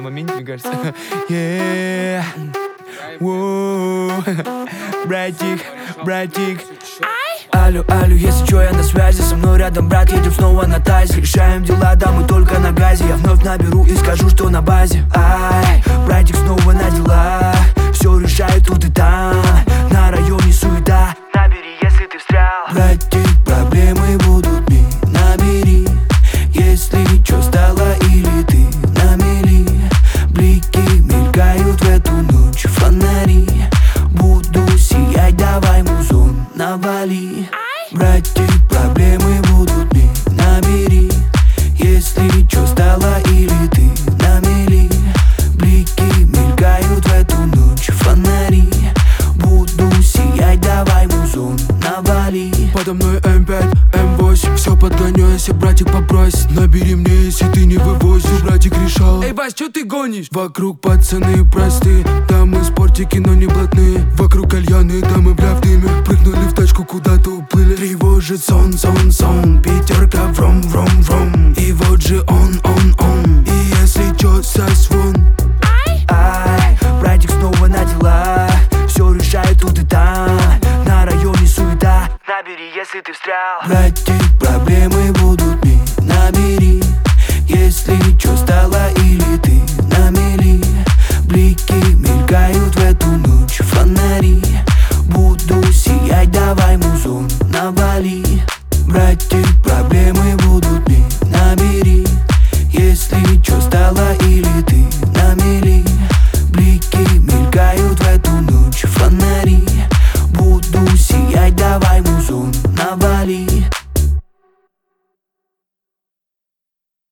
на моменте, мне кажется. Братик. Алло, если чё, я на связи. Со мной рядом брат, едем снова на тазе. Решаем дела, да мы только на газе. Я вновь наберу и скажу, что на базе. Братик снова на дела. Все решает тут и там. На районе суета. Набери, если ты встрял. Братик, проблемы будут, набери. Если чё стало или ты на мели. Блики мелькают в эту ночь, фонари. Буду сиять, давай музон навали. Братик, проблемы будут, набери. Если чё стало или ты на мели. Блики мелькают в эту ночь, фонари. Буду сиять, давай музон навали. Подо мной М5, М8. Все подгоню, если братик попросит. Набери мне, если ты не вывозишь. Братик решал. Эй, Вась, чё ты гонишь? Вокруг пацаны простые, да мы спортики, но не блатные. Вокруг кальяны, да мы бля в дыме. Прыгнули в тачку, куда-то уплыли. Тревожит сон. Пятерка, вром. И вот же он.